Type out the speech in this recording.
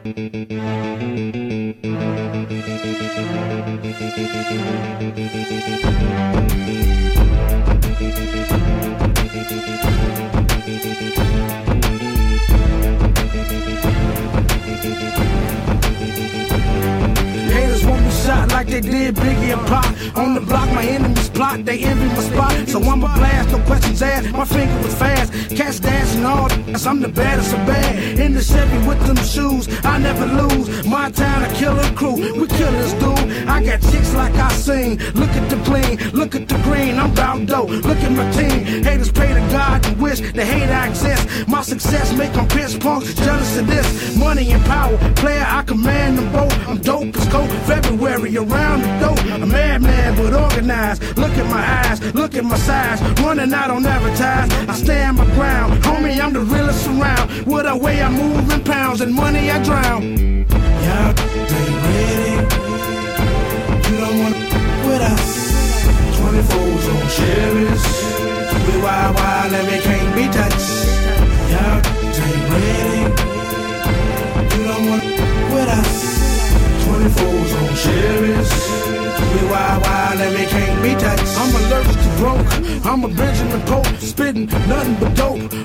Haters want me shot like they did Biggie and Pop. On the block, my enemies plot, they envy my spot. So I'ma blast, no questions asked. My finger was fast, cats dashing all the I'm the baddest of bad. In the Chevy with them shoes, I never lose. My town, a killer crew, we killers, dude. I got chicks like I sing. Look at the bling, look at the green. I'm bout dope. Look at my team. Haters pray to God and wish the hate I exist. My success make them piss punks jealous of this. Money and power, player, I command them both. I'm dope as cold. February around the dope. A madman but organized. Look at my eyes, look at my size. Running out on advertise. I stand my ground, homie. I'm the realest around. What I weigh, I move in pounds, and money I drown. Y'all ain't ready. You don't wanna with us. 24s on Chevys. We wild and we can't be touched. Y'all ain't ready. You don't wanna with us. 24s on Chevys. We wild and we can't be touched. I'm allergic to broke. I'm a Benjamin Pope, spitting nothing but dope.